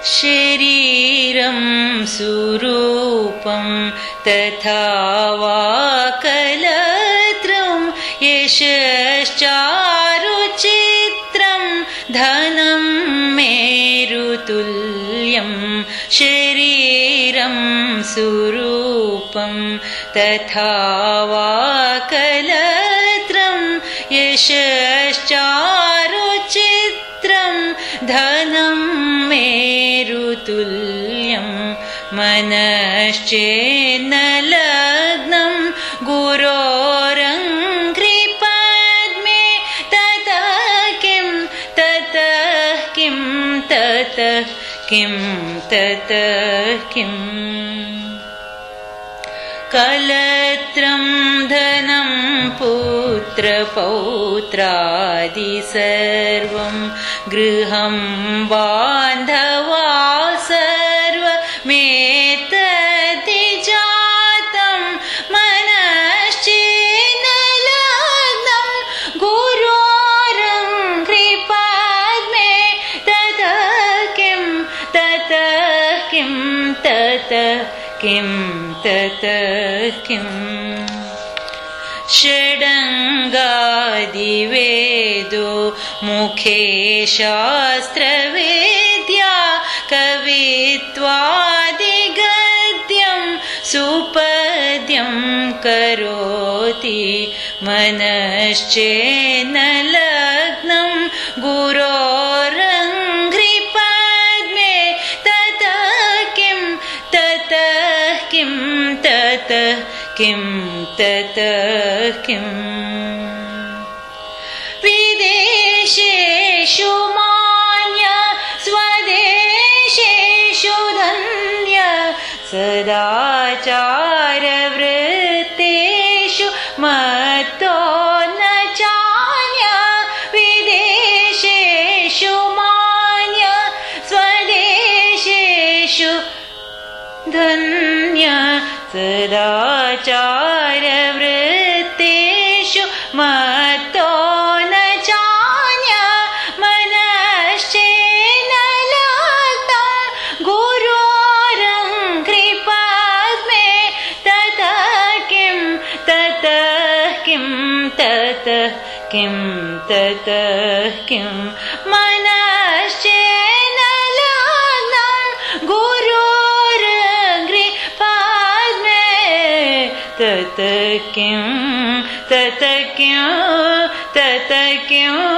शरीरं सुरूपं तथा वा कलत्रं यशश्चारुचित्रं धनं मेरुतुल्यं शरीरं सुरूपं तथा वा कलत्रं यशश्चारुचित्रं धनं मेरुतुल्यं मनश्चेन्न लग्नं गुरोरङ्घ्रिपद्मे ततः किं कलत्रं धनं पुत्रपौत्रादि सर्वं गृहं बान्धवा सर्वमेतद्धि जातं मनश्चेन्न लग्नं गुरोरङ्घ्रिपद्मे ततः किं षडङ्गादिवेदो मुखे शास्त्रवेद्या कवित्वादिगद्यं सुपद्यं करोति मनश्चेन्न लग्नं गुरोरङ्घ्रिपद्मे ततः किं विदेशेषु मान्य स्वदेशेषु धन्य सदाचारवृत्तेषु मत्तो न चान्य विदेशेषु मान्य स्वदेशेषु धन्य सदाचारवृत्तेषु मत्तो न चान्य मनश्चेन्न लग्नं गुरोरङ्घ्रिपद्मे ततः किं मनश्चेन्न लग्नं गुरोरङ्घ्रिपद्मे ततः किं